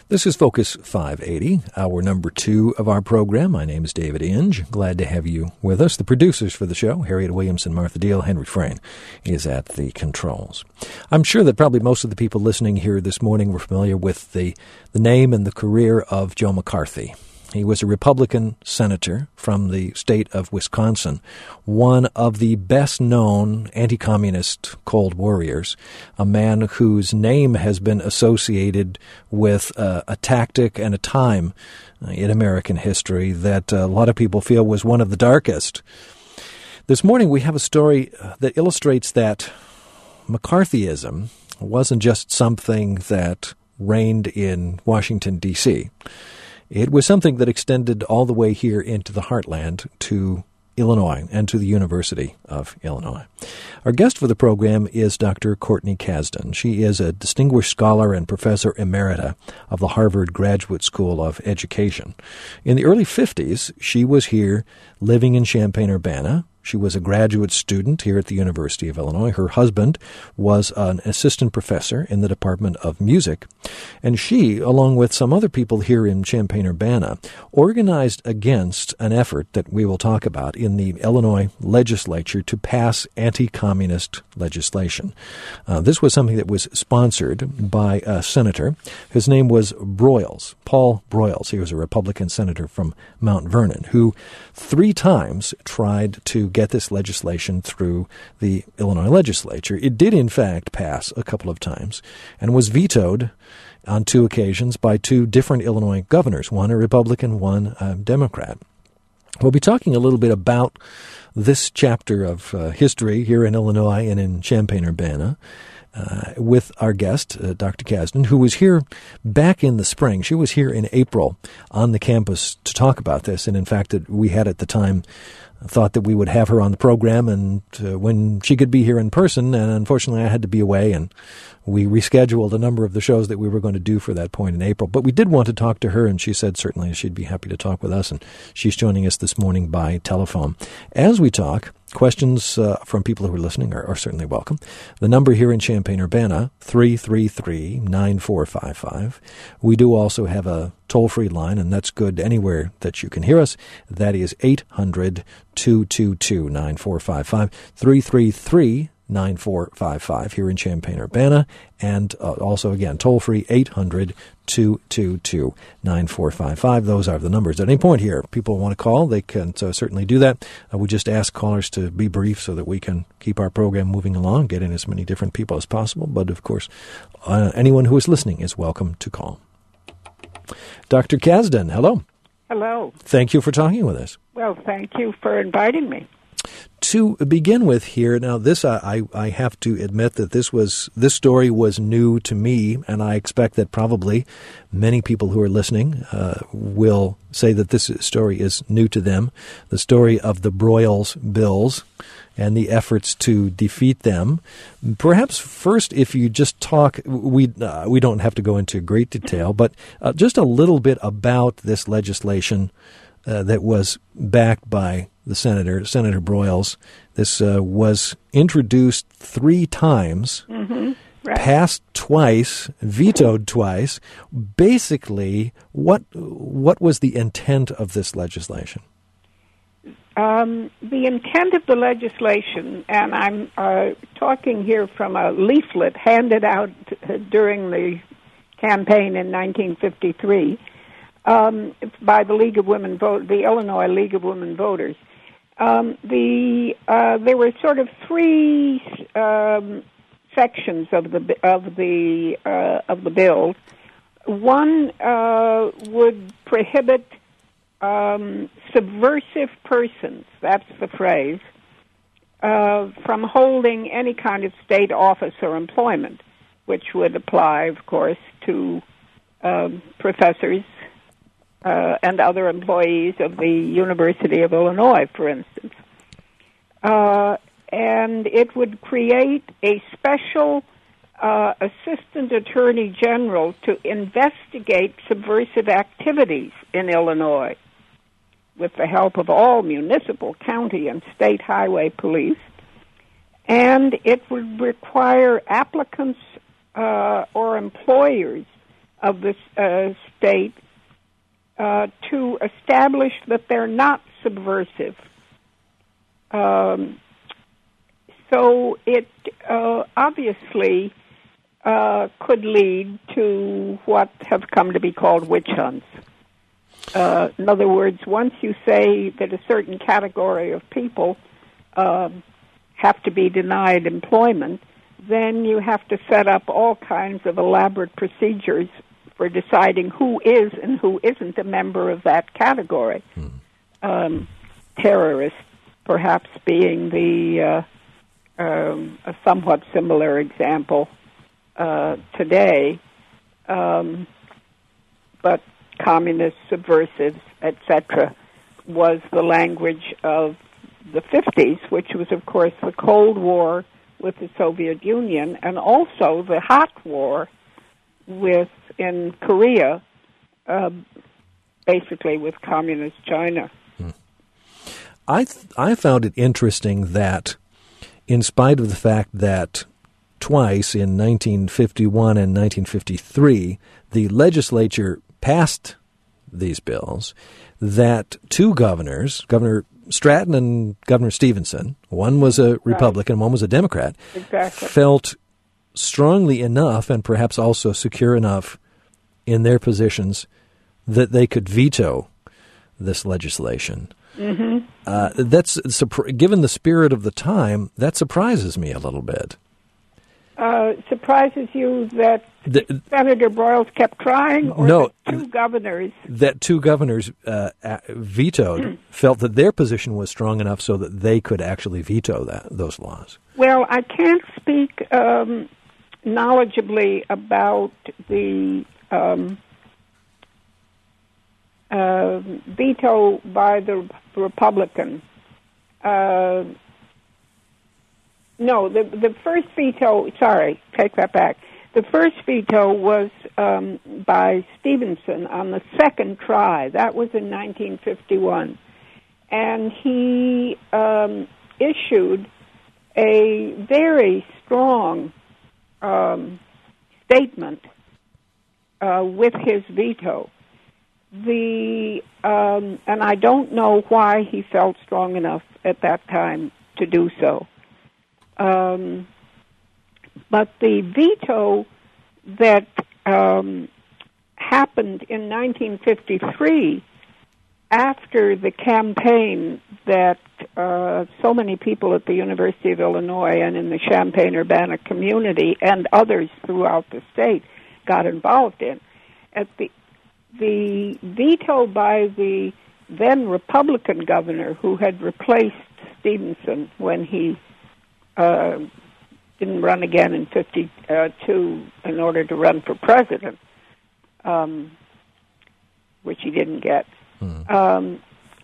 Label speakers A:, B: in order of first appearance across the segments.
A: This is Focus 580, hour number 2 of our program. My name is David Inge. Glad to have you with us. The producers for the show, Harriet Williamson, Martha Deal, Henry Frayne is at the controls. I'm sure that probably most of the people listening here this morning were familiar with the name and the career of Joe McCarthy. He was a Republican senator from the state of Wisconsin, one of the best-known anti-communist Cold Warriors, a man whose name has been associated with a tactic and a time in American history that a lot of people feel was one of the darkest. This morning we have a story that illustrates that McCarthyism wasn't just something that reigned in Washington, D.C., it was something that extended all the way here into the heartland to Illinois and to the University of Illinois. Our guest for the program is Dr. Courtney Kasdan. She is a distinguished scholar and professor emerita of the Harvard Graduate School of Education. In the early 50s, she was here living in Champaign-Urbana. She was a graduate student here at the University of Illinois. Her husband was an assistant professor in the Department of Music. And she, along with some other people here in Champaign-Urbana, organized against an effort that we will talk about in the Illinois legislature to pass anti-communist legislation. This was something that was sponsored by a senator. His name was Broyles, Paul Broyles. He was a Republican senator from Mount Vernon, who 3 times tried to get this legislation through the Illinois legislature. It did, in fact, pass a couple of times and was vetoed on 2 occasions by 2 different Illinois governors, one a Republican, one a Democrat. We'll be talking a little bit about this chapter of history here in Illinois and in Champaign-Urbana with our guest, Dr. Kasdan, who was here back in the spring. She was here in April on the campus to talk about this, and in fact, we had at the time thought that we would have her on the program and when she could be here in person, and unfortunately I had to be away, and we rescheduled a number of the shows that we were going to do for that point in April. But we did want to talk to her, and she said certainly she'd be happy to talk with us, and she's joining us this morning by telephone. As we talk, questions from people who are listening are certainly welcome. The number here in Champaign-Urbana, 333-9455. We do also have a toll-free line, and that's good anywhere that you can hear us. That is 800-222-9455, 333-9455 here in Champaign-Urbana, and also, again, toll-free 800-222-9455. Those are the numbers. At any point here, people want to call, they can certainly do that. We just ask callers to be brief so that we can keep our program moving along, get in as many different people as possible. But, of course, anyone who is listening is welcome to call. Dr. Kasdan, hello.
B: Hello.
A: Thank you for talking with us.
B: Well, thank you for inviting me.
A: To begin with here, now this I have to admit that this story was new to me, and I expect that probably many people who are listening will say that this story is new to them. The story of the Broyles bills and the efforts to defeat them. Perhaps first, if you just talk, we don't have to go into great detail, but just a little bit about this legislation that was backed by the Senator Broyles. This was introduced 3 times,
B: right.
A: Passed twice, vetoed twice. Basically, what was the intent of this legislation?
B: The intent of the legislation, and I'm talking here from a leaflet handed out during the campaign in 1953 by the League of Women the Illinois League of Women Voters. There were sort of 3 sections of the bill. One would prohibit subversive persons, that's the phrase, from holding any kind of state office or employment, which would apply, of course, to professors and other employees of the University of Illinois, for instance. And it would create a special assistant attorney general to investigate subversive activities in Illinois with the help of all municipal, county, and state highway police. And it would require applicants or employers of the state to establish that they're not subversive. So it obviously could lead to what have come to be called witch hunts. In other words, once you say that a certain category of people have to be denied employment, then you have to set up all kinds of elaborate procedures for deciding who is and who isn't a member of that category. Terrorists, perhaps, being a somewhat similar example today, but communists, subversives, etc., was the language of the 50s, which was, of course, the Cold War with the Soviet Union, and also the hot war in Korea, basically with communist China.
A: I found it interesting that, in spite of the fact that twice in 1951 and 1953, the legislature passed these bills, that two governors, Governor Stratton and Governor Stevenson, one was a Republican, one was a Democrat, felt strongly enough and perhaps also secure enough in their positions that they could veto this legislation. That's given the spirit of the time, that surprises me a little bit.
B: Surprises you that Senator Broyles kept trying, or
A: no,
B: that two governors
A: vetoed, felt that their position was strong enough so that they could actually veto those laws?
B: Well, I can't speak knowledgeably about the veto by the Republican. No, the first veto, sorry, take that back. The first veto was by Stevenson on the second try. That was in 1951. And he issued a very strong statement with his veto. And I don't know why he felt strong enough at that time to do so. But the veto that happened in 1953 after the campaign that so many people at the University of Illinois and in the Champaign-Urbana community and others throughout the state got involved in, at the veto by the then Republican governor who had replaced Stevenson when he didn't run again in 52 in order to run for president, which he didn't get. The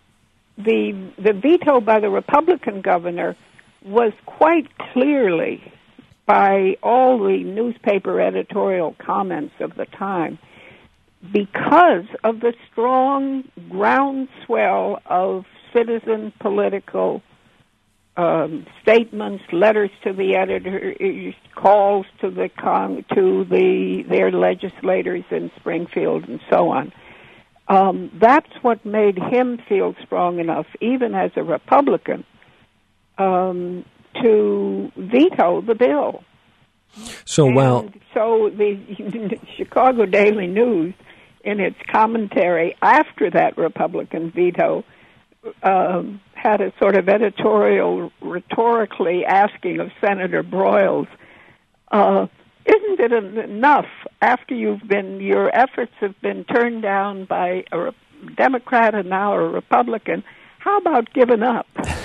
B: veto by the Republican governor was quite clearly, by all the newspaper editorial comments of the time, because of the strong groundswell of citizen political statements, letters to the editor, calls to their legislators in Springfield, and so on. That's what made him feel strong enough, even as a Republican, to veto the bill.
A: So
B: the Chicago Daily News, in its commentary after that Republican veto, had a sort of editorial rhetorically asking of Senator Broyles, isn't it enough after your efforts have been turned down by a Democrat and now a Republican? How about giving up?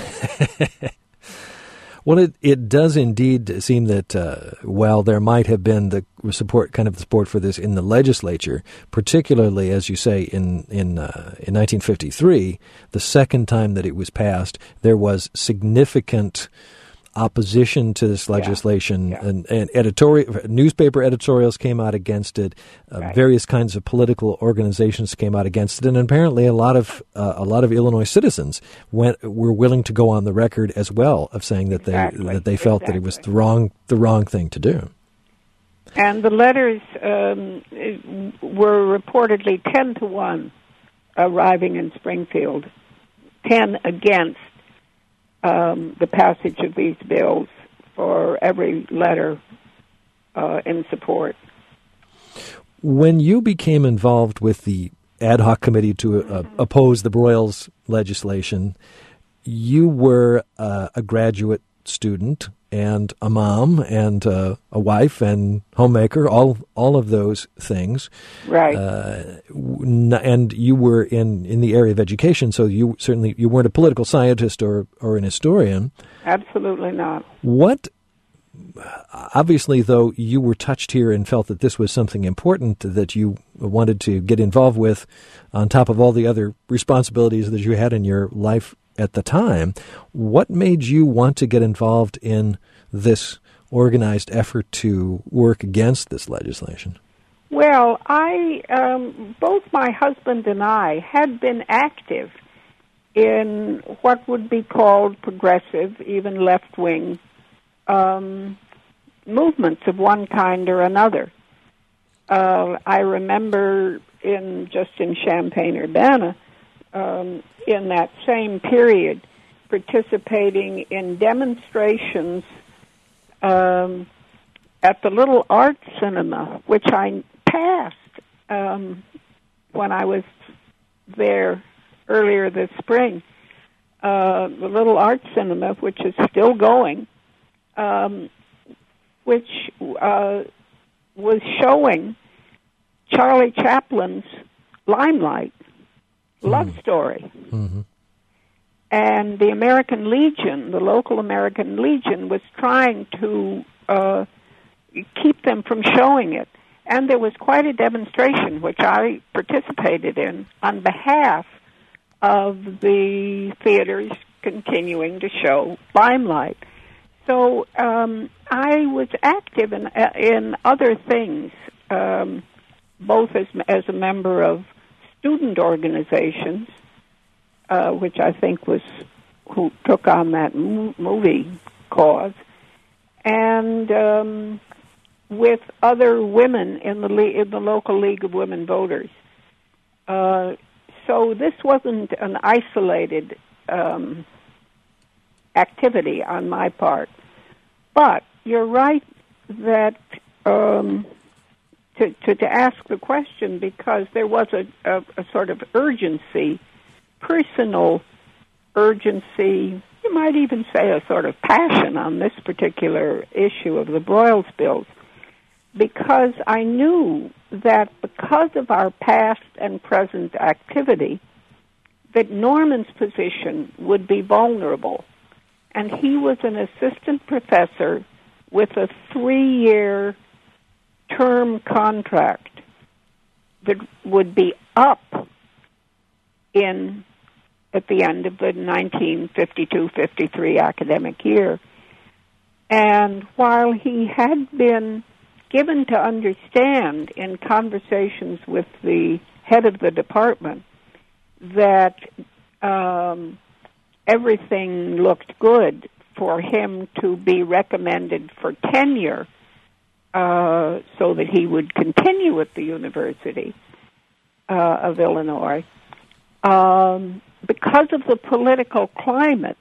A: Well, it does indeed seem that while there might have been the support for this in the legislature, particularly, as you say, in 1953, the second time that it was passed, there was significant opposition to this legislation, and newspaper editorials came out against it. Various kinds of political organizations came out against it, and apparently a lot of Illinois citizens were willing to go on the record as well of saying that they felt that it was the wrong thing to do.
B: And the letters were reportedly 10-1 arriving in Springfield, 10 against the passage of these bills for every letter in support.
A: When you became involved with the ad hoc committee to oppose the Broyles legislation, you were a graduate student and a mom and a wife and homemaker, all of those things.
B: Right.
A: And you were in the area of education, so you weren't a political scientist or an historian.
B: Absolutely not.
A: Obviously, though, you were touched here and felt that this was something important that you wanted to get involved with on top of all the other responsibilities that you had in your life at the time. What made you want to get involved in this organized effort to work against this legislation?
B: Well, both my husband and I had been active in what would be called progressive, even left-wing movements of one kind or another. I remember in Champaign-Urbana, in that same period, participating in demonstrations at the Little Art Cinema, which I passed when I was there earlier this spring. The Little Art Cinema, which is still going, which was showing Charlie Chaplin's Limelight love story.
A: Mm-hmm.
B: And the American Legion, the local American Legion, was trying to keep them from showing it. And there was quite a demonstration, which I participated in, on behalf of the theaters continuing to show Limelight. So I was active in other things, both as a member of student organizations, which I think was who took on that movie cause, and with other women in the local League of Women Voters. So this wasn't an isolated activity on my part. But you're right that to ask the question, because there was a sort of urgency, personal urgency, you might even say a sort of passion on this particular issue of the Broyles bills, because I knew that because of our past and present activity, that Norman's position would be vulnerable. And he was an assistant professor with a 3-year term contract that would be up at the end of the 1952-53 academic year. And while he had been given to understand in conversations with the head of the department that everything looked good for him to be recommended for tenure so that he would continue at the University of Illinois, because of the political climate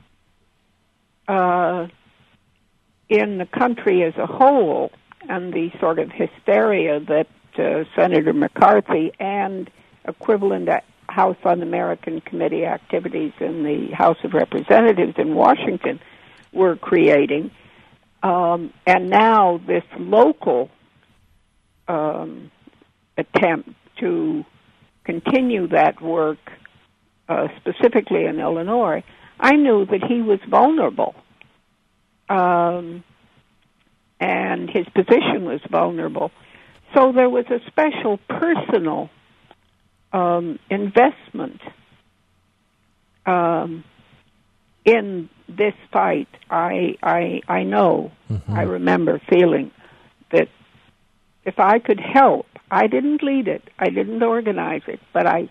B: in the country as a whole and the sort of hysteria that Senator McCarthy and equivalent House Un-American Committee activities in the House of Representatives in Washington were creating, and now this local attempt to continue that work, specifically in Illinois, I knew that he was vulnerable, and his position was vulnerable. So there was a special personal investment in this fight. I know, mm-hmm. I remember feeling that if I could help, I didn't lead it, I didn't organize it, but I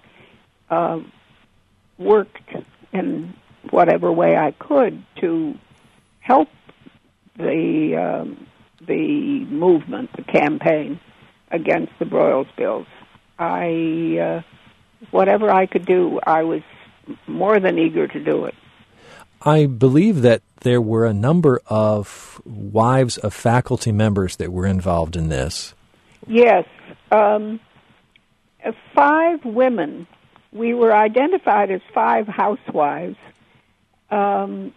B: worked in whatever way I could to help the the movement, the campaign against the Broyles bills. Whatever I could do, I was more than eager to do it.
A: I believe that there were a number of wives of faculty members that were involved in this.
B: Yes. 5 women. We were identified as 5 housewives in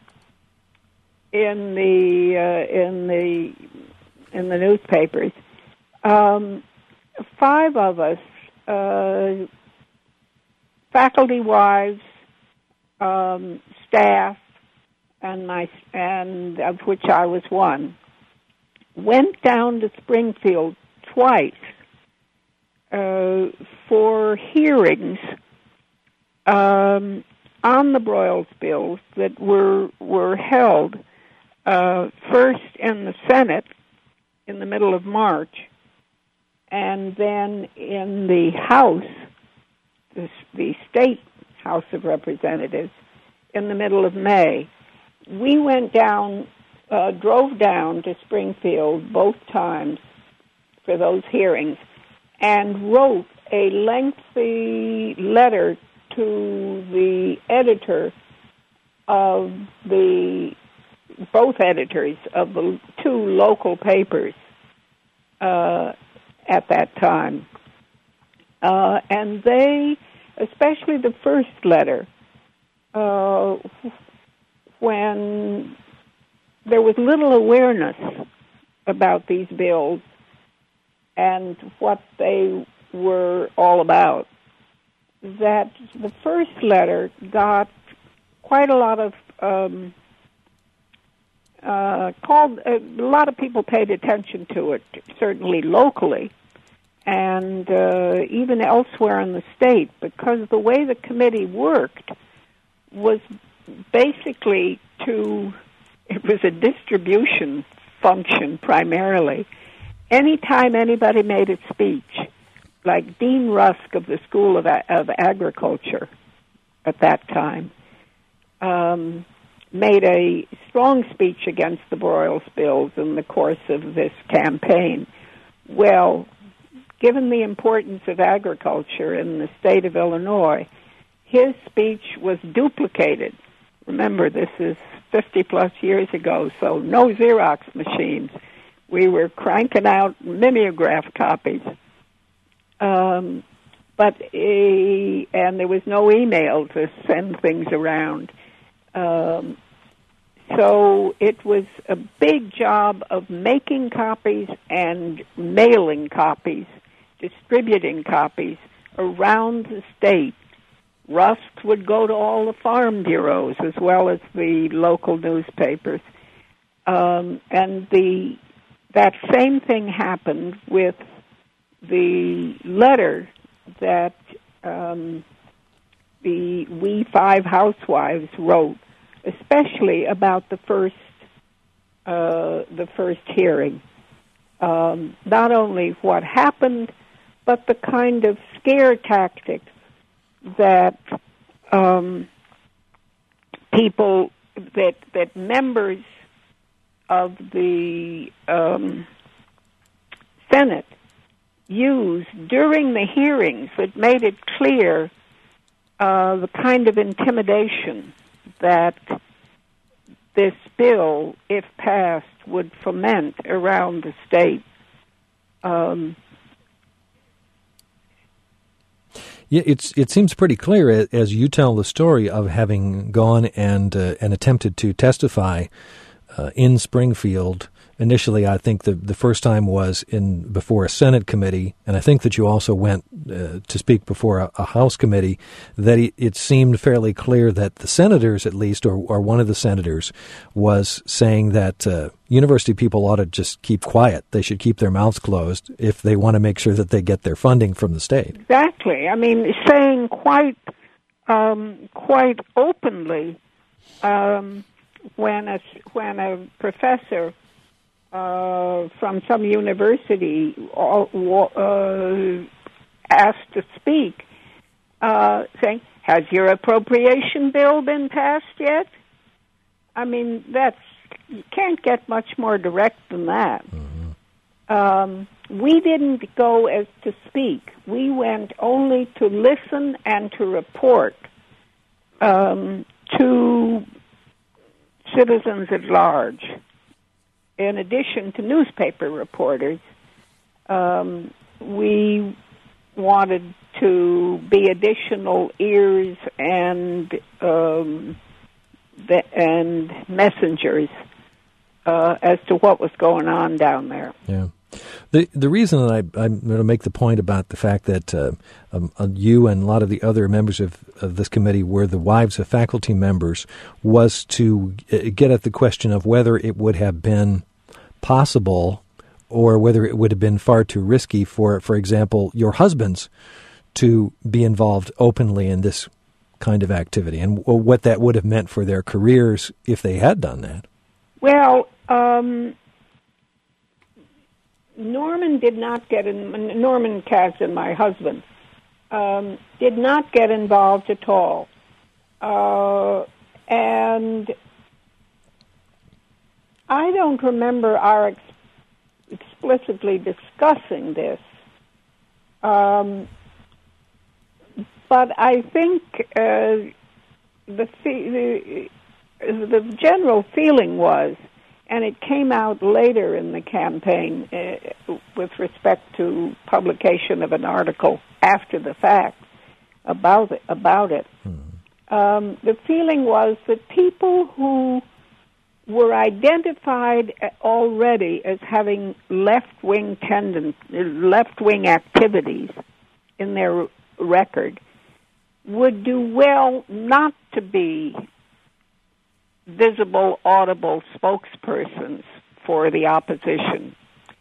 B: the newspapers. 5 of us, faculty wives, staff, and of which I was one, went down to Springfield twice for hearings on the Broyles bills that were held first in the Senate in the middle of March, and then in the House, the State House of Representatives, in the middle of May. We went down, drove down to Springfield both times for those hearings, and wrote a lengthy letter to the editor of both editors of the 2 local papers at that time. And they, especially the first letter, when there was little awareness about these bills and what they were all about, that the first letter got quite a lot of a lot of people paid attention to it, certainly locally, and even elsewhere in the state, because the way the committee worked was basically it was a distribution function primarily. Anytime anybody made a speech, like Dean Rusk of the School of Agriculture at that time, made a strong speech against the Broyles bills in the course of this campaign. Well, given the importance of agriculture in the state of Illinois, his speech was duplicated. Remember, this is 50-plus years ago, so no Xerox machines. We were cranking out mimeograph copies. And there was no email to send things around. So it was a big job of making copies and mailing copies, distributing copies around the state. Rusk would go to all the farm bureaus as well as the local newspapers. And that same thing happened with the letter that we 5 housewives wrote, especially about the first hearing. Not only what happened, but the kind of scare tactics that that members of the Senate used during the hearings that made it clear the kind of intimidation that this bill, if passed, would foment around the state.
A: Yeah, it seems pretty clear as you tell the story of having gone and attempted to testify in Springfield. Initially, I think the first time was before a Senate committee, and I think that you also went to speak before a House committee, that it seemed fairly clear that the senators, at least, or one of the senators, was saying that university people ought to just keep quiet. They should keep their mouths closed if they want to make sure that they get their funding from the state. Exactly.
B: I mean, saying quite openly when a professor from some university asked to speak, saying, "Has your appropriation bill been passed yet?" I mean, you can't get much more direct than that. Mm-hmm. we didn't go as to speak. We went only to listen and to report to citizens at large. In addition to newspaper reporters, we wanted to be additional ears and messengers as to what was going on down there.
A: Yeah. The reason that I'm going to make the point about the fact that you and a lot of the other members of this committee were the wives of faculty members was to get at the question of whether it would have been possible or whether it would have been far too risky for example, your husbands to be involved openly in this kind of activity and what that would have meant for their careers if they had done that.
B: Well, Norman Kasdan, my husband, did not get involved at all. And I don't remember our explicitly discussing this. But I think the general feeling was, and it came out later in the campaign with respect to publication of an article after the fact about it. The feeling was that people who were identified already as having left-wing activities in their record would do well not to be visible, audible spokespersons for the opposition.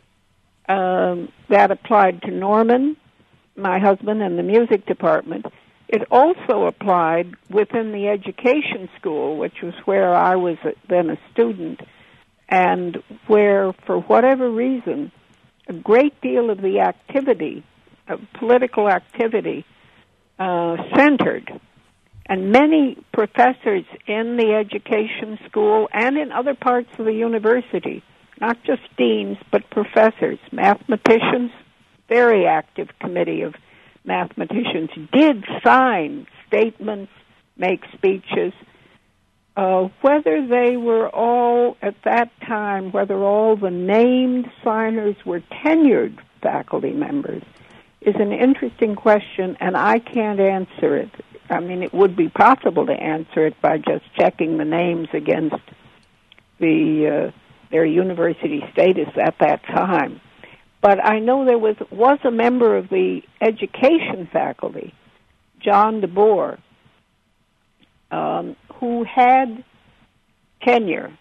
B: That applied to Norman, my husband, and the music department. It also applied within the education school, which was where I was then a student, and where, for whatever reason, a great deal of the activity, of political activity, centered. And many professors in the education school and in other parts of the university, not just deans, but professors, mathematicians, very active committee of mathematicians, did sign statements, make speeches. Whether they were all, at that time, whether all the named signers were tenured faculty members is an interesting question, and I can't answer it. I mean, it would be possible to answer it by just checking the names against their university status at that time. But I know there was a member of the education faculty, John DeBoer, who had tenure,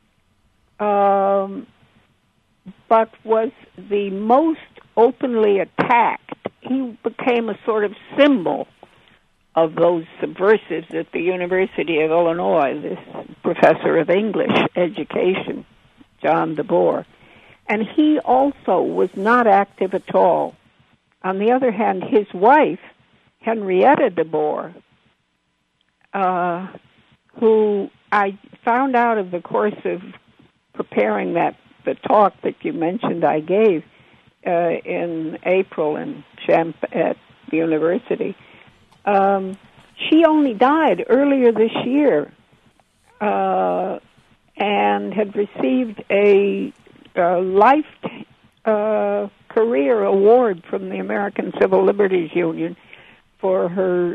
B: but was the most openly attacked. He became a sort of symbol of those subversives at the University of Illinois, this professor of English education, John DeBoer. And he also was not active at all. On the other hand, his wife, Henrietta DeBoer, who I found out of the course of preparing the talk that you mentioned I gave in April at the university, she only died earlier this year and had received a life career award from the American Civil Liberties Union for her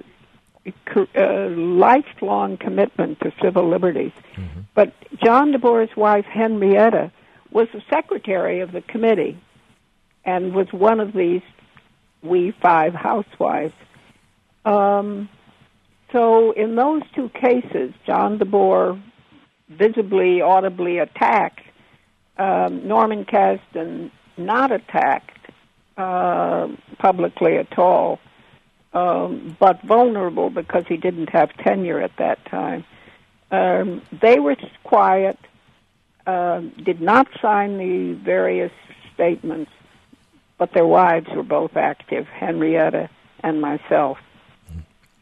B: lifelong commitment to civil liberties. Mm-hmm. But John DeBoer's wife, Henrietta, was the secretary of the committee and was one of these We Five housewives. So in those two cases, John DeBoer visibly, audibly attacked, Norman Kasdan not attacked publicly at all, but vulnerable because he didn't have tenure at that time. They were quiet, did not sign the various statements, but their wives were both active, Henrietta and myself.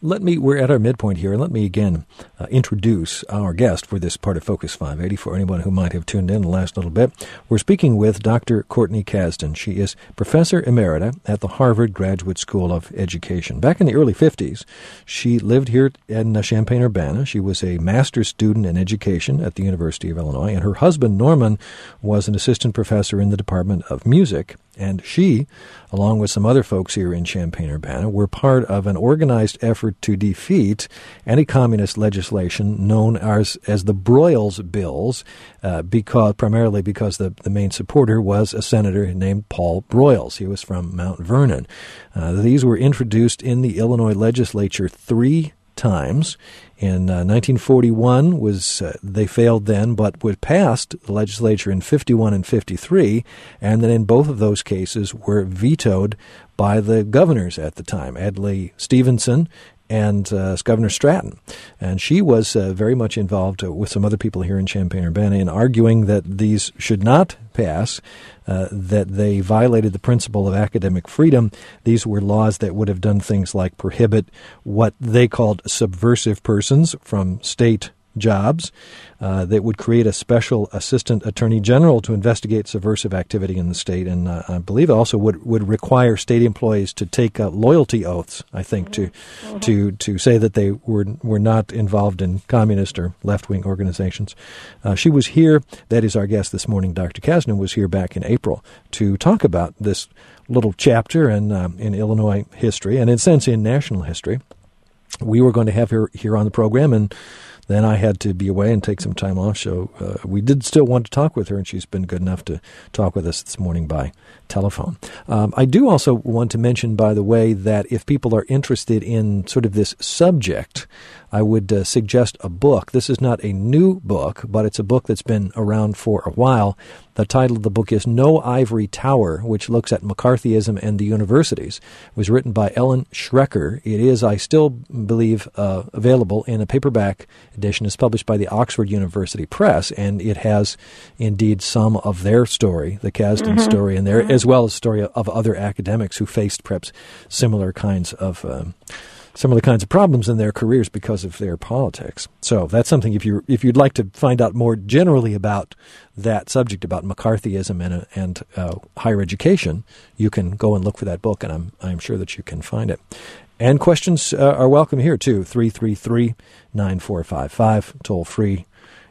A: We're at our midpoint here, and let me again introduce our guest for this part of Focus 580 for anyone who might have tuned in the last little bit. We're speaking with Dr. Courtney Kasdan. She is Professor Emerita at the Harvard Graduate School of Education. Back in the early 50s, she lived here in Champaign-Urbana. She was a master's student in education at the University of Illinois, and her husband, Norman, was an assistant professor in the Department of Music. And she, along with some other folks here in Champaign-Urbana, were part of an organized effort to defeat anti-communist legislation known as the Broyles Bills, primarily because the main supporter was a senator named Paul Broyles. He was from Mount Vernon. These were introduced in the Illinois legislature 3 times. In 1941 they failed then, but were passed the legislature in 51 and 53, and then in both of those cases were vetoed by the governors at the time, Adlai Stevenson and Governor Stratton. And she was very much involved with some other people here in Champaign-Urbana in arguing that these should not pass, that they violated the principle of academic freedom. These were laws that would have done things like prohibit what they called subversive persons from state jobs, that would create a special assistant attorney general to investigate subversive activity in the state, and I believe also would require state employees to take loyalty oaths, I think, to say that they were not involved in communist or left-wing organizations. She was here, that is our guest this morning, Dr. Kasdan, was here back in April to talk about this little chapter in Illinois history, and in a sense in national history. We were going to have her here on the program, and then I had to be away and take some time off, so we did still want to talk with her, and she's been good enough to talk with us this morning by telephone. I do also want to mention, by the way, that if people are interested in sort of this subject, I would suggest a book. This is not a new book, but it's a book that's been around for a while. The title of the book is No Ivory Tower, which looks at McCarthyism and the universities. It was written by Ellen Schrecker. It is, I still believe, available in a paperback edition. It's published by the Oxford University Press, and it has indeed some of their story, the Kasdan story in there, as well as story of other academics who faced perhaps similar kinds of problems in their careers because of their politics. So that's something, if you'd like to find out more generally about that subject, about McCarthyism and higher education, you can go and look for that book, and I'm sure that you can find it. And questions are welcome here, too. 333-9455, toll free,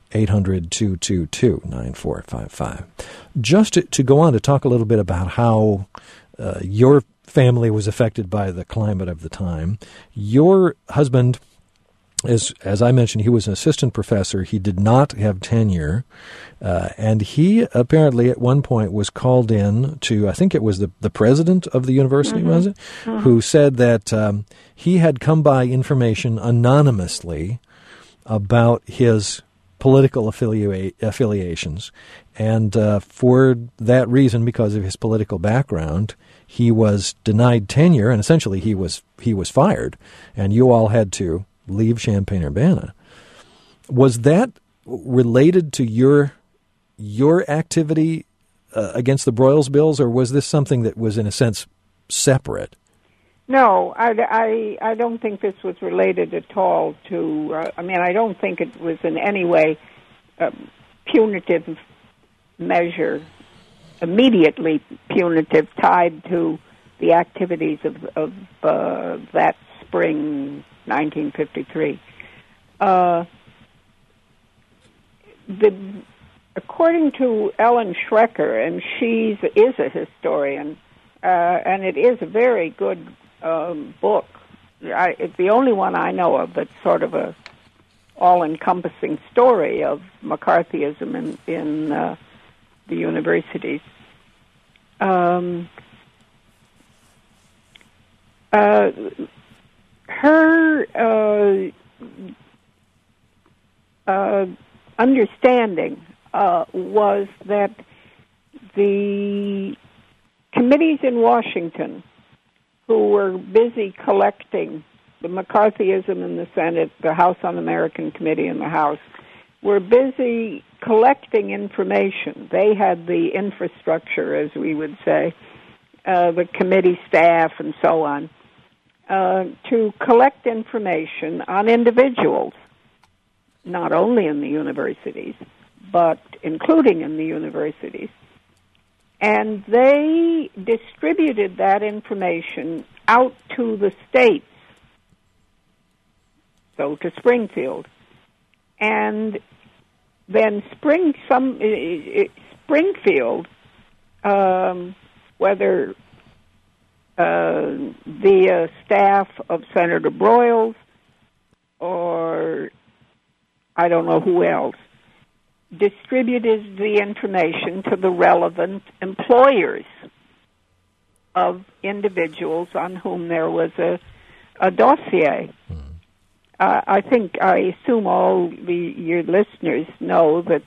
A: 800-222-9455. Just to go on to talk a little bit about how your family was affected by the climate of the time. Your husband, as I mentioned, he was an assistant professor. He did not have tenure, and he apparently at one point was called in to, I think it was the president of the university, was it, who said that he had come by information anonymously about his political affiliations, and for that reason, because of his political background, he was denied tenure, and essentially he was fired, and you all had to leave Champaign-Urbana. Was that related to your activity against the Broyles Bills, or was this something that was in a sense separate?
B: No, I don't think this was related at all to. I don't think it was in any way punitive measure, immediately punitive, tied to the activities of that spring 1953. According to Ellen Schrecker, and she is a historian, and it is a very good book. It's the only one I know of that's sort of a all-encompassing story of McCarthyism in the universities. Her understanding was that the committees in Washington who were busy collecting the McCarthyism in the Senate, the House Un-American Committee in the House, were busy collecting information. They had the infrastructure, as we would say, the committee staff and so on. to collect information on individuals, not only in the universities, but including in the universities. And they distributed that information out to the states, so to Springfield. And then Springfield, whether via staff of Senator Broyles or I don't know who else, distributed the information to the relevant employers of individuals on whom there was a dossier. I assume all your listeners know that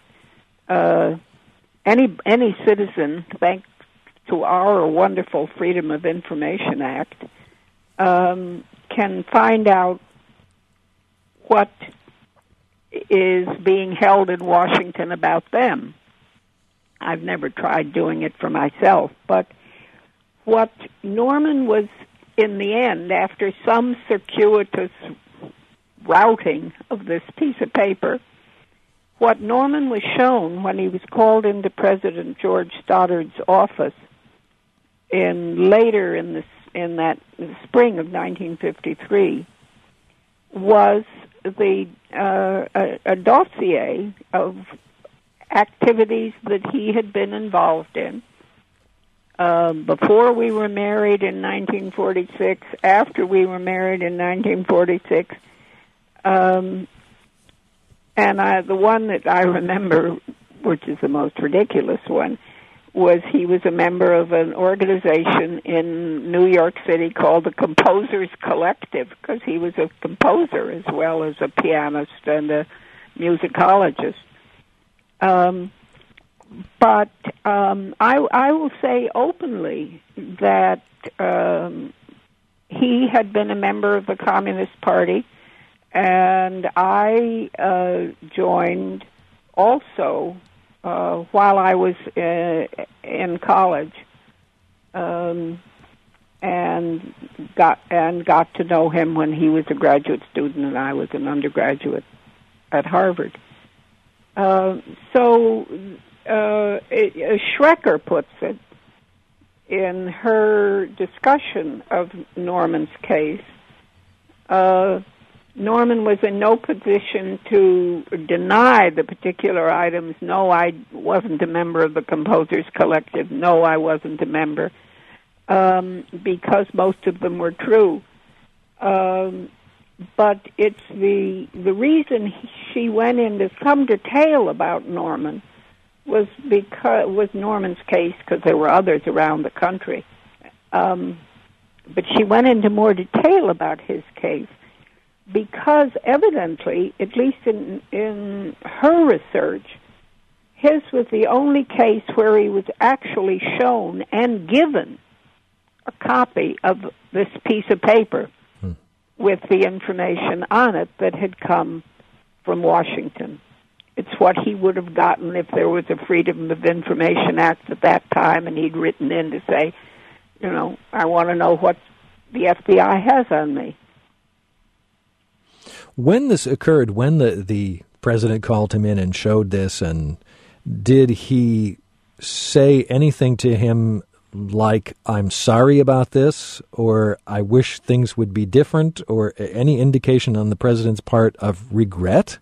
B: any citizen, thanks to our wonderful Freedom of Information Act, can find out what is being held in Washington about them. I've never tried doing it for myself, but what Norman was, in the end, after some circuitous routing of this piece of paper, what Norman was shown when he was called into President George Stoddard's office later in the spring of 1953 was a dossier of activities that he had been involved in before we were married in 1946, after we were married in 1946, and the one that I remember, which is the most ridiculous one, was he was a member of an organization in New York City called the Composers Collective, because he was a composer as well as a pianist and a musicologist. But I will say openly that he had been a member of the Communist Party, and I joined also while I was in college, and got to know him when he was a graduate student and I was an undergraduate at Harvard. Schrecker puts it in her discussion of Norman's case. Norman was in no position to deny the particular items. No, I wasn't a member of the Composers Collective. No, I wasn't a member, because most of them were true. But it's the reason she went into some detail about Norman was Norman's case, because there were others around the country. But she went into more detail about his case, because evidently, at least in her research, his was the only case where he was actually shown and given a copy of this piece of paper with the information on it that had come from Washington. It's what he would have gotten if there was a Freedom of Information Act at that time, and he'd written in to say, I want to know what the FBI has on me.
A: When this occurred, when the president called him in and showed this, and did he say anything to him like, I'm sorry about this, or I wish things would be different, or any indication on the president's part of regret?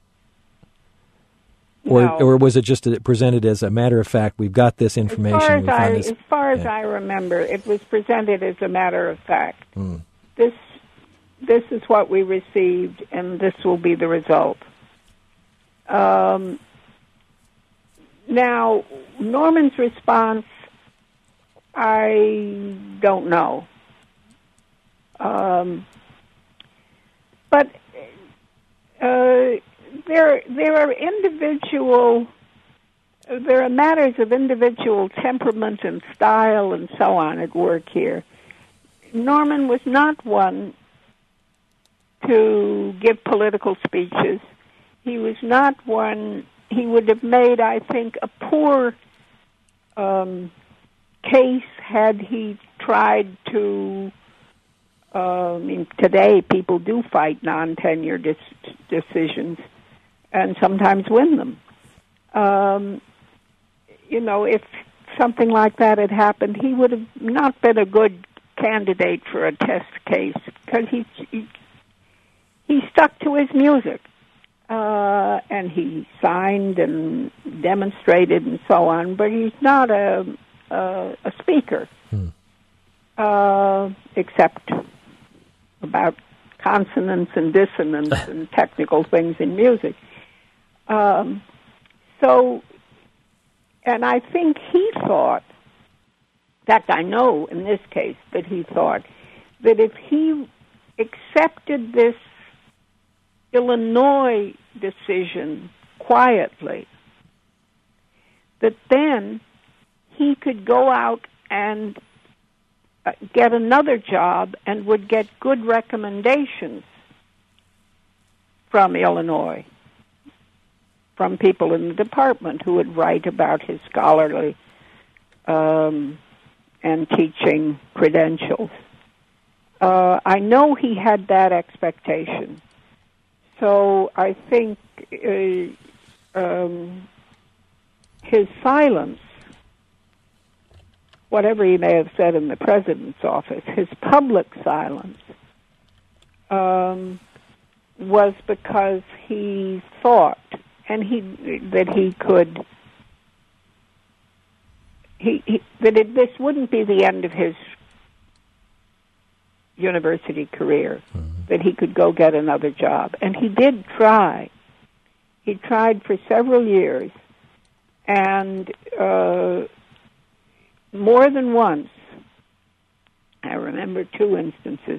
B: No.
A: Or was it just presented as a matter of fact, we've got this information?
B: As far as I remember, it was presented as a matter of fact. This is what we received, and this will be the result. Now, Norman's response, I don't know. But there are matters of individual temperament and style and so on at work here. Norman was not one to give political speeches. He was not one. He would have made, I think, a poor case had he tried to I mean, today people do fight non-tenure decisions and sometimes win them. If something like that had happened, he would have not been a good candidate for a test case because he stuck to his music. And he signed and demonstrated and so on, but he's not a speaker, except about consonance and dissonance and technical things in music. And I think he thought, in fact, I know in this case that he thought that if he accepted this Illinois decision quietly, that then he could go out and get another job and would get good recommendations from Illinois, from people in the department who would write about his scholarly and teaching credentials. I know he had that expectation. So I think his silence, whatever he may have said in the president's office, his public silence, was because he thought, and that he could, this wouldn't be the end of his university career, that he could go get another job. And he did try. He tried for several years, and more than once, I remember 2 instances,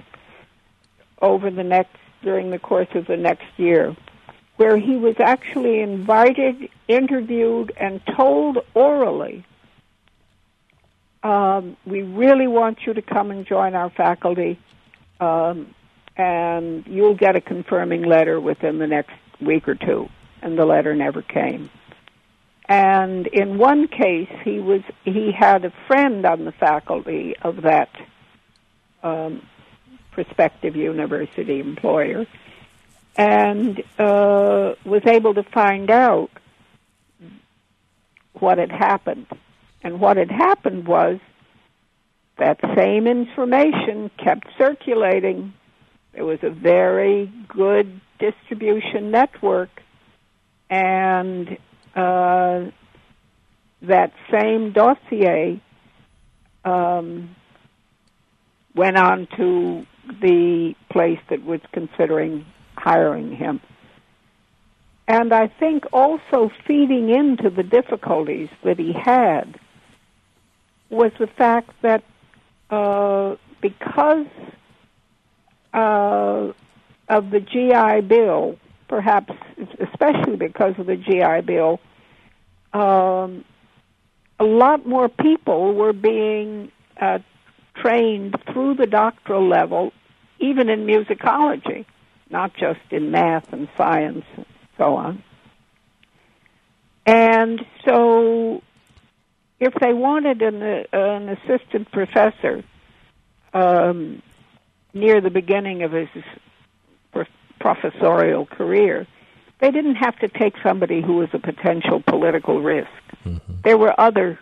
B: during the course of the next year, where he was actually invited, interviewed, and told orally, we really want you to come and join our faculty, and you'll get a confirming letter within the next week or 2. And the letter never came. And in one case, he had a friend on the faculty of that prospective university employer, and was able to find out what had happened. And what had happened was that same information kept circulating. There was a very good distribution network, and that same dossier went on to the place that was considering hiring him. And I think also feeding into the difficulties that he had was the fact that because of the GI Bill, perhaps especially because of the GI Bill, a lot more people were being trained through the doctoral level, even in musicology, not just in math and science and so on. And so if they wanted an assistant professor near the beginning of his professorial career, they didn't have to take somebody who was a potential political risk. Mm-hmm. There were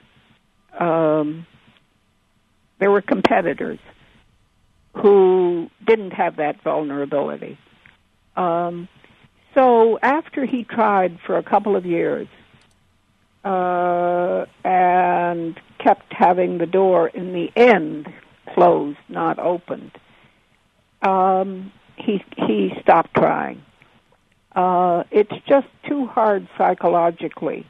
B: there were competitors who didn't have that vulnerability. So after he tried for a couple of years and kept having the door in the end closed, not opened, he stopped trying. It's just too hard psychologically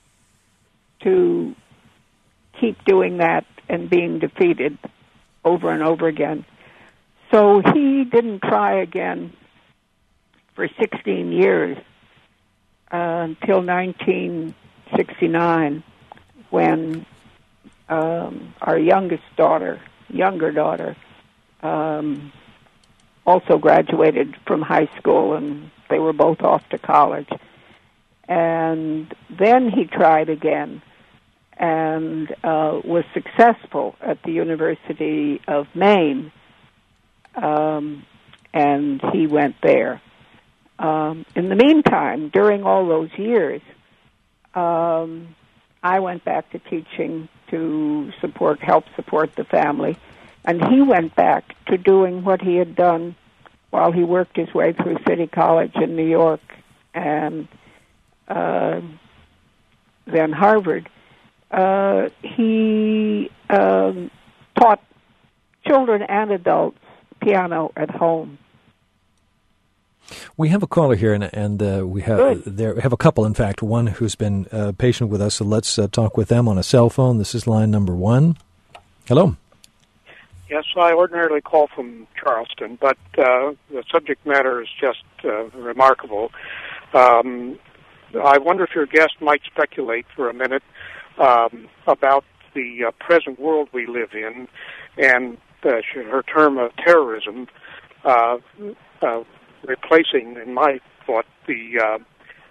B: to keep doing that and being defeated over and over again. So he didn't try again for 16 years until 1969, when our younger daughter, also graduated from high school, and they were both off to college. And then he tried again and was successful at the University of Maine and he went there. In the meantime, during all those years, I went back to teaching to help support the family, and he went back to doing what he had done while he worked his way through City College in New York and then Harvard. He taught children and adults piano at home.
A: We have a caller here, and we have a couple, in fact, one who's been patient with us, so let's talk with them on a cell phone. This is line number 1. Hello.
C: Yes, I ordinarily call from Charleston, but the subject matter is just remarkable. I wonder if your guest might speculate for a minute about the present world we live in and her term of terrorism replacing, in my thought, the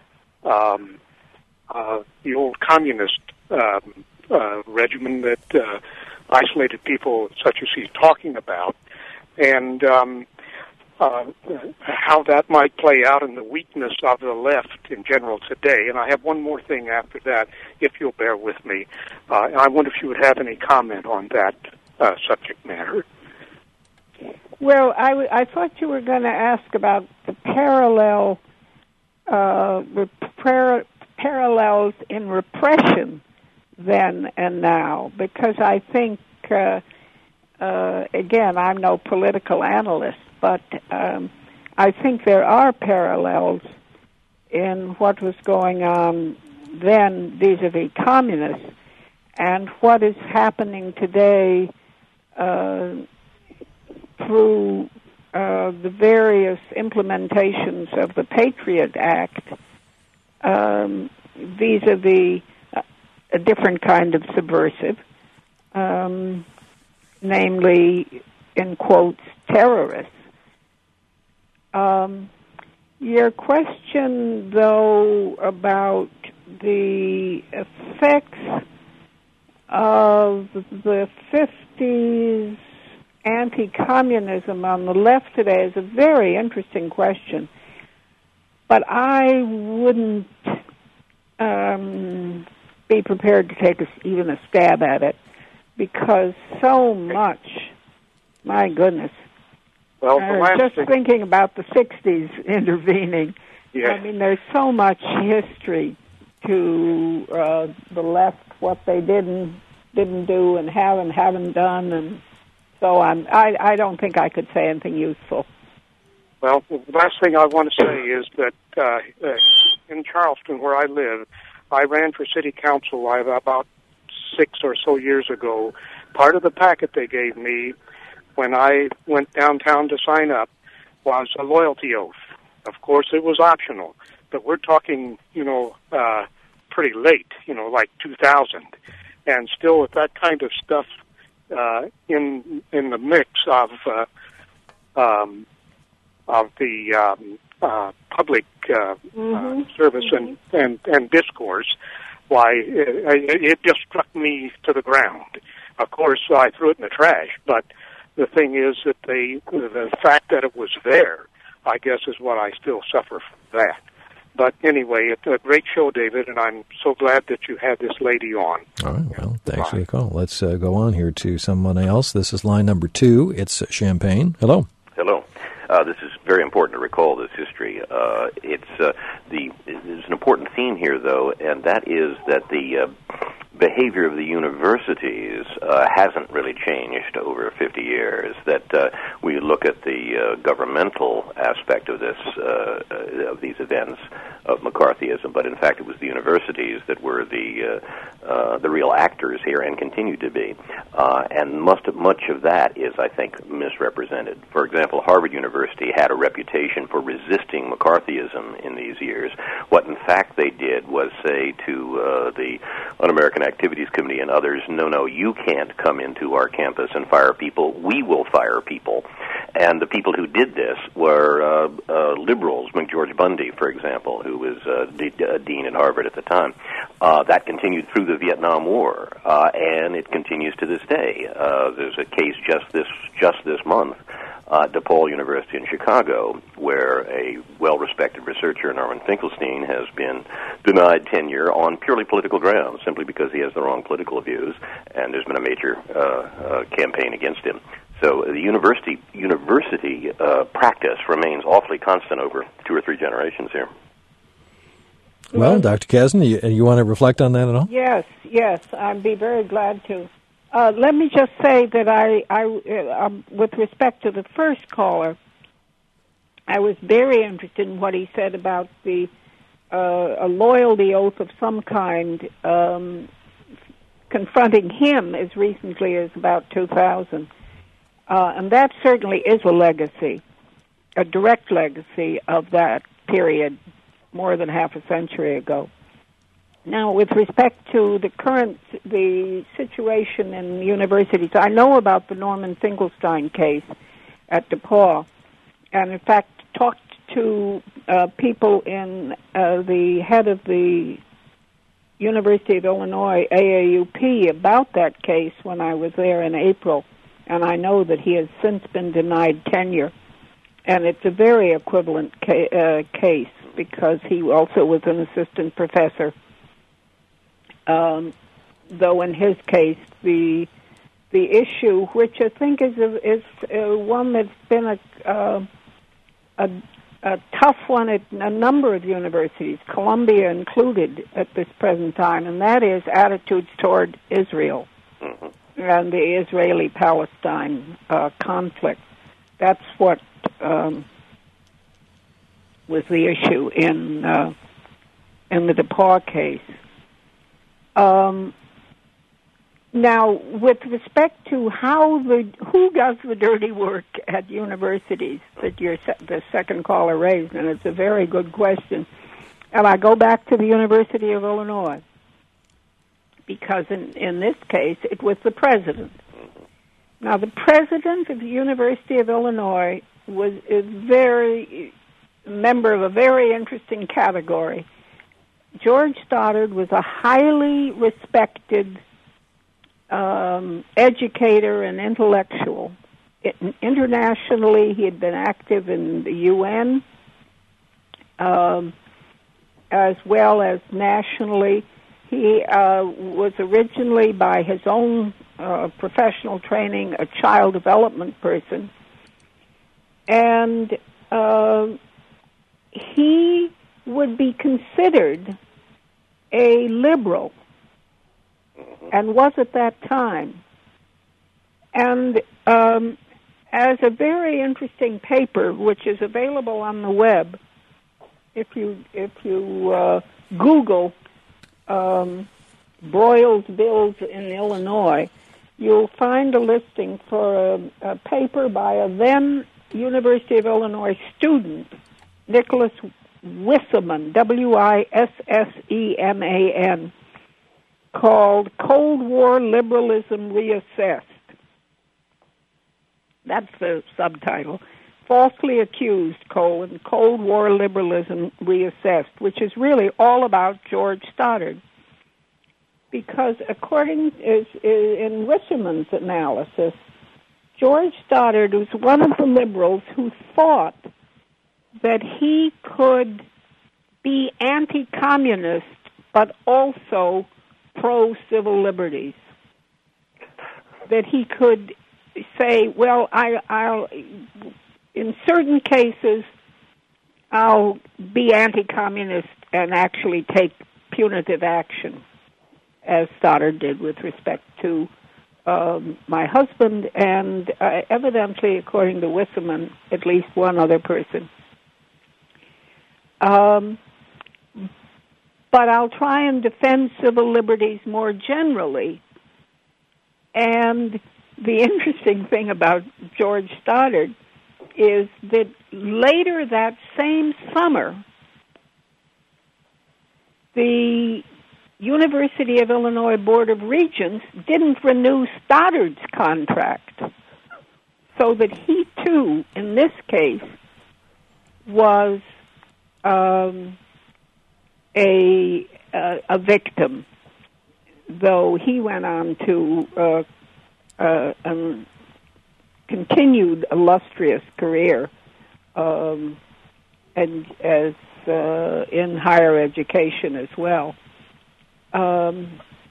C: old communist regimen that isolated people such as he's talking about, and how that might play out in the weakness of the left in general today. And I have one more thing after that, if you'll bear with me. I wonder if you would have any comment on that subject matter.
B: Well, I thought you were going to ask about the parallels in repression then and now, because I think, again, I'm no political analyst, but I think there are parallels in what was going on then vis-a-vis communists and what is happening today through the various implementations of the Patriot Act vis-a-vis a different kind of subversive, namely, in quotes, terrorists. Your question, though, about the effects of the 50s anti-communism on the left today is a very interesting question, but I wouldn't be prepared to take even a stab at it, because so much, my goodness.
C: Well,
B: thinking about the 60s intervening,
C: yes.
B: I mean, there's so much history to the left, what they didn't do and haven't done, and so I don't think I could say anything useful.
C: Well, the last thing I want to say is that in Charleston, where I live, I ran for city council about 6 or so years ago. Part of the packet they gave me when I went downtown to sign up was a loyalty oath. Of course, it was optional, but we're talking, pretty late, like 2000. And still with that kind of stuff in the mix of the public service and discourse, why, it just struck me to the ground. Of course, I threw it in the trash, but the thing is that the fact that it was there, I guess, is what I still suffer from that. But anyway, it's a great show, David, and I'm so glad that you had this lady on.
A: All right, well, thanks for your call. Let's go on here to someone else. This is line number 2. It's Champaign. Hello.
D: Hello. This is very important to recall this history. There's an important theme here, though, and that is that the behavior of the universities hasn't really changed over 50 years. That we look at the governmental aspect of of these events of McCarthyism, but in fact it was the universities that were the real actors here and continue to be. And much of that is, I think, misrepresented. For example, Harvard University had a reputation for resisting McCarthyism in these years. What in fact they did was say to the Un-American Activities Committee and others, no, you can't come into our campus and fire people. We will fire people. And the people who did this were liberals, McGeorge Bundy, for example, who was dean at Harvard at the time. That continued through the Vietnam War, and it continues to this day. There's a case just this month DePaul University in Chicago, where a well-respected researcher, Norman Finkelstein, has been denied tenure on purely political grounds, simply because he has the wrong political views, and there's been a major campaign against him. So the university practice remains awfully constant over 2 or 3 generations here.
A: Well, Dr. Kasdan, you want to reflect on that at all?
B: Yes, I'd be very glad to. Let me just say that I with respect to the first caller, I was very interested in what he said about a loyalty oath of some kind confronting him as recently as about 2000. And that certainly is a legacy, a direct legacy of that period more than half a century ago. Now, with respect to the situation in universities, I know about the Norman Finkelstein case at DePaul, and in fact talked to people in the head of the University of Illinois, AAUP, about that case when I was there in April, and I know that he has since been denied tenure. And it's a very equivalent case because he also was an assistant professor. Though in his case, the issue, which I think is one that's been a tough one at a number of universities, Columbia included at this present time, and that is attitudes toward Israel and the Israeli-Palestine conflict. That's what was the issue in the DePaul case. Now, with respect to who does the dirty work at universities that the second caller raised, and it's a very good question, and I go back to the University of Illinois, because in this case, it was the president. Now, the president of the University of Illinois was a member of a very interesting category. George Stoddard was a highly respected educator and intellectual. Internationally, he had been active in the UN, as well as nationally. He was originally, by his own professional training, a child development person. And he would be considered a liberal, and was at that time. And as a very interesting paper, which is available on the web, if you Google Broyles Bills in Illinois, you'll find a listing for a paper by a then University of Illinois student, Nicholas Wisseman, Wisseman, called Cold War Liberalism Reassessed. That's the subtitle. Falsely Accused, Cold War Liberalism Reassessed, which is really all about George Stoddard. Because according in Wisseman's analysis, George Stoddard was one of the liberals who thought that he could be anti-communist but also pro-civil liberties. That he could say, well, I'll in certain cases, I'll be anti-communist and actually take punitive action, as Stoddard did with respect to my husband and evidently, according to Wisseman, at least one other person. But I'll try and defend civil liberties more generally. And the interesting thing about George Stoddard is that later that same summer, the University of Illinois Board of Regents didn't renew Stoddard's contract, so that he too, in this case, was a victim, though he went on to continued illustrious career and as in higher education as well. And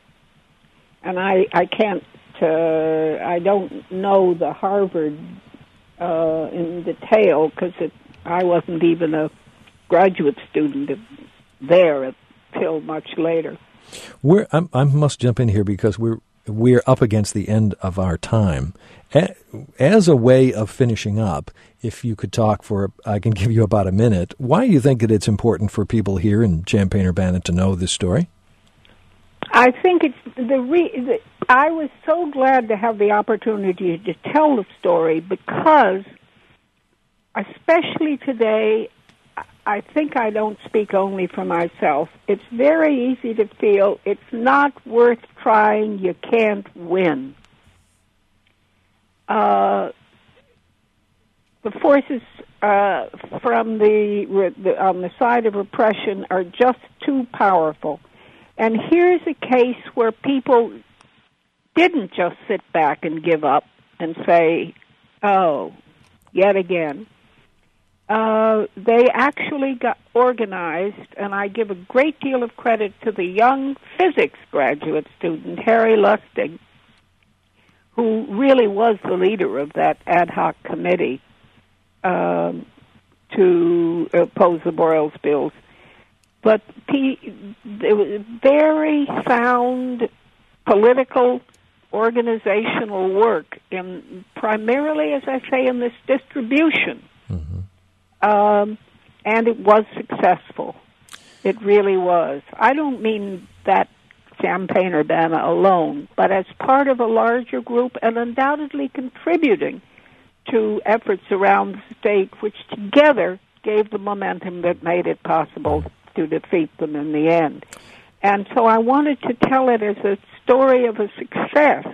B: I can't, I don't know the Harvard in detail because I wasn't even a graduate student there until much later.
A: I must jump in here because we're up against the end of our time. As a way of finishing up, if you could talk I can give you about a minute. Why do you think that it's important for people here in Champaign-Urbana to know this story?
B: I think it's I was so glad to have the opportunity to tell the story because, especially today, I think I don't speak only for myself. It's very easy to feel it's not worth trying, you can't win. The forces from on the side of repression are just too powerful. And here's a case where people didn't just sit back and give up and say, oh, yet again. They actually got organized, and I give a great deal of credit to the young physics graduate student, Harry Lustig, who really was the leader of that ad hoc committee to oppose the Broyles bills. But there was very sound political, organizational work, primarily, as I say, in this distribution. Mm-hmm. And it was successful. It really was. I don't mean that Champaign-Urbana alone, but as part of a larger group and undoubtedly contributing to efforts around the state, which together gave the momentum that made it possible to defeat them in the end. And so I wanted to tell it as a story of a success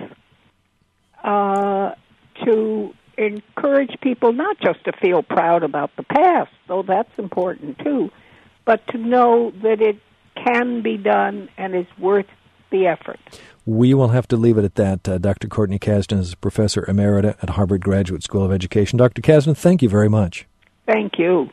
B: to encourage people not just to feel proud about the past, though that's important too, but to know that it can be done and is worth the effort.
A: We will have to leave it at that. Dr. Courtney Kasdan is Professor Emerita at Harvard Graduate School of Education. Dr. Kasdan, thank you very much.
B: Thank you.